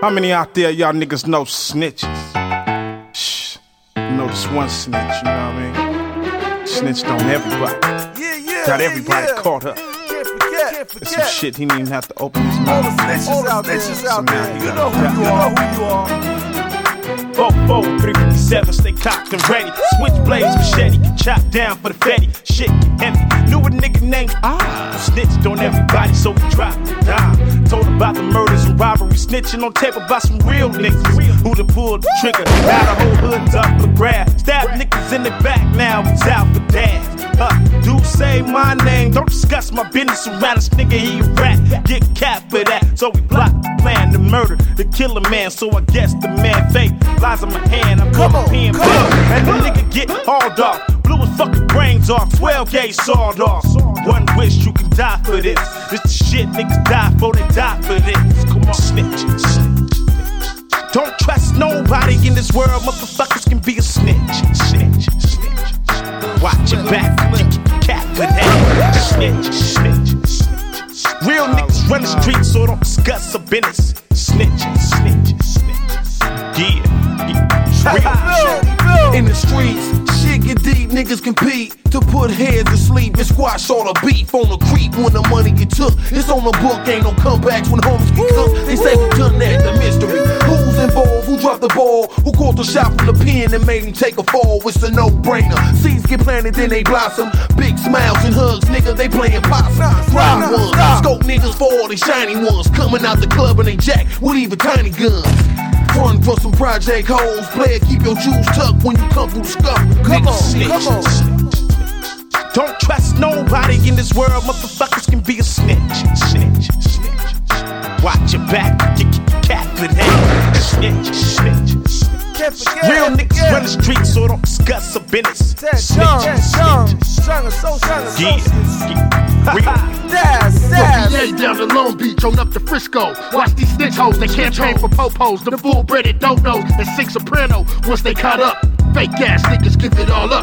How many out there y'all niggas know snitches? Shh, you know this one snitch, you know what I mean? Snitched on everybody. Got everybody caught up. There's some shit he didn't even have to open his mouth. All the snitches out there. You know who you are. 4, 357, stay cocked and ready. Switchblades, machete, can chop down for the fatty. Shit get heavy. Knew a nigga named snitched on everybody, so we dropped the dime. Told about the murders and robberies, snitching on tape about some real niggas who done pulled the trigger. Now the whole hood's up for grab. Stab niggas in the back, now he's out for dash. Do say my name, don't discuss my business around this nigga, he a rat. Get capped for that, so we blocked the plan to murder the killer man. So I guess the man fake lies on my hand, I'm coming pen back. And the nigga get hauled off, blew his fucking brains off, 12 gauge sawed off. One wish you can die for this. This the shit niggas die for, they die for this. Come on, snitch. Don't trust nobody in this world, motherfuckers can be a snitch. Watch your back, cat for that. Snitch. Real niggas run the streets, so don't discuss a business. Snitch. Yeah. In the streets, shit get deep, niggas compete to put heads to sleep and squash all the beef on the creep when the money get took. It's on the book, ain't no comebacks when homies get cooked. They say who done that, the mystery. Who's involved, who dropped the ball, who caught the shot from the pen and made him take a fall. It's a no-brainer. Seeds get planted, then they blossom. Big smiles and hugs, nigga, they playing possum. Rock ones, scope niggas for all they shiny ones. Coming out the club and they jack with even tiny guns. Run for some project hoes, player, keep your shoes tucked when you come through the scuff. Come on. Don't trust nobody in this world, motherfuckers can be a snitch. Watch your back, get cat for that. Snitch. Real niggas run the streets, so don't discuss a business. PA down to Long Beach, on up to Frisco. Watch these snitch hoes, they campaign for popos. The full-breaded don't know, and sing soprano once they caught up. Fake ass niggas give it all up.